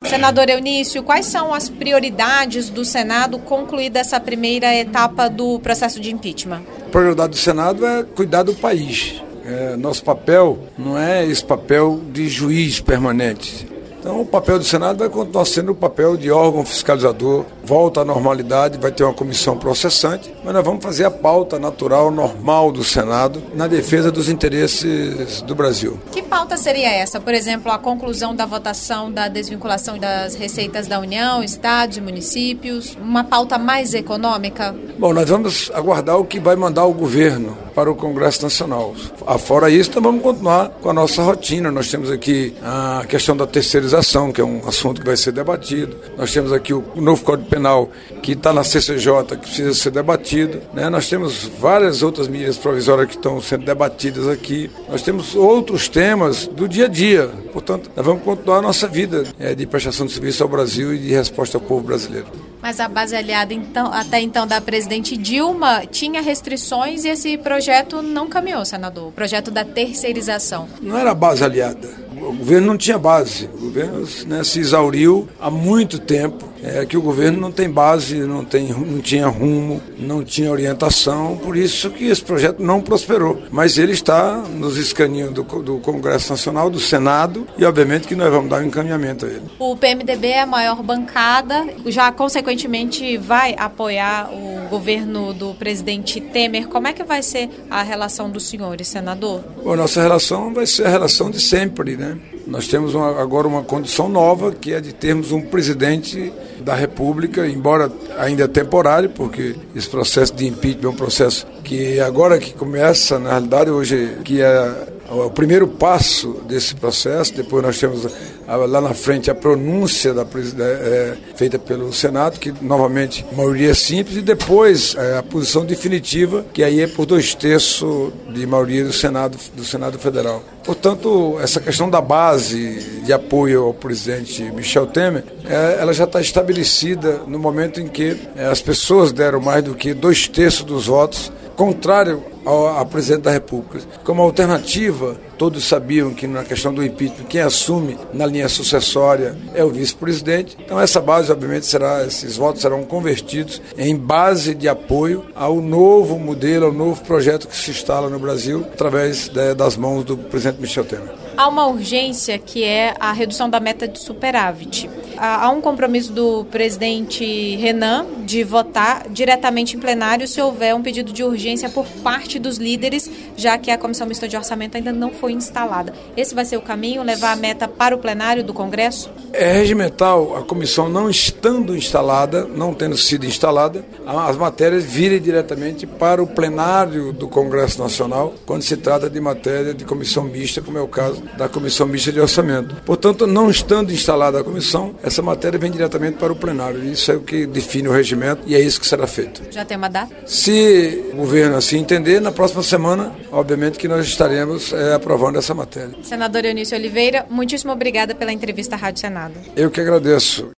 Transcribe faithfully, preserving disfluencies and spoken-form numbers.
Senador Eunício, quais são as prioridades do Senado concluída essa primeira etapa do processo de impeachment? A prioridade do Senado é cuidar do país. É, nosso papel não é esse papel de juiz permanente. Então o papel do Senado vai continuar sendo o papel de órgão fiscalizador, volta à normalidade, vai ter uma comissão processante, mas nós vamos fazer a pauta natural, normal do Senado na defesa dos interesses do Brasil. Que pauta seria essa? Por exemplo, a conclusão da votação da desvinculação das receitas da União, estados e municípios, uma pauta mais econômica? Bom, nós vamos aguardar o que vai mandar o governo para o Congresso Nacional. Afora isso, nós vamos continuar com a nossa rotina. Nós temos aqui a questão da terceirização, que é um assunto que vai ser debatido. Nós temos aqui o novo Código Penal, que está na C C J, que precisa ser debatido, né? Nós temos várias outras medidas provisórias que estão sendo debatidas aqui. Nós temos outros temas do dia a dia. Portanto, nós vamos continuar a nossa vida é, de prestação de serviço ao Brasil e de resposta ao povo brasileiro. Mas a base aliada então, até então da presidente Dilma tinha restrições e esse projeto não caminhou, senador. O projeto da terceirização. Não era base aliada. O governo não tinha base. O governo, né, se exauriu há muito tempo. É que o governo não tem base, não, tem, não tinha rumo, não tinha orientação, por isso que esse projeto não prosperou. Mas ele está nos escaninhos do, do Congresso Nacional, do Senado, e obviamente que nós vamos dar um encaminhamento a ele. O P M D B é a maior bancada, já consequentemente vai apoiar o governo do presidente Temer. Como é que vai ser a relação dos senhores, senador? Bom, nossa relação vai ser a relação de sempre, né? Nós temos uma, agora uma condição nova, que é de termos um presidente da República, embora ainda temporário, porque esse processo de impeachment é um processo que agora que começa, na realidade, hoje, que é o primeiro passo desse processo. Depois nós temos lá na frente a pronúncia da, é, feita pelo Senado, que novamente maioria simples, e depois é, a posição definitiva, que aí é por dois terços de maioria do Senado, do Senado Federal. Portanto, essa questão da base de apoio ao presidente Michel Temer, é, ela já está estabelecida no momento em que é, as pessoas deram mais do que dois terços dos votos contrário ao, ao presidente da República. Como alternativa, todos sabiam que na questão do impeachment, quem assume na linha sucessória é o vice-presidente. Então essa base, obviamente, será, esses votos serão convertidos em base de apoio ao novo modelo, ao novo projeto que se instala no Brasil, através de, das mãos do presidente Michel Temer. Há uma urgência que é a redução da meta de superávit. Há um compromisso do presidente Renan de votar diretamente em plenário se houver um pedido de urgência por parte dos líderes, já que a Comissão Mista de Orçamento ainda não foi instalada. Esse vai ser o caminho, levar a meta para o plenário do Congresso? É regimental, a comissão não estando instalada, não tendo sido instalada, as matérias virem diretamente para o plenário do Congresso Nacional, quando se trata de matéria de comissão mista, como é o caso da Comissão Mista de Orçamento. Portanto, não estando instalada a comissão, essa matéria vem diretamente para o plenário. Isso é o que define o regimento e é isso que será feito. Já tem uma data? Se o governo assim entender, na próxima semana, obviamente que nós estaremos é, aprovando essa matéria. Senador Eunício Oliveira, muitíssimo obrigada pela entrevista à Rádio Senado. Eu que agradeço.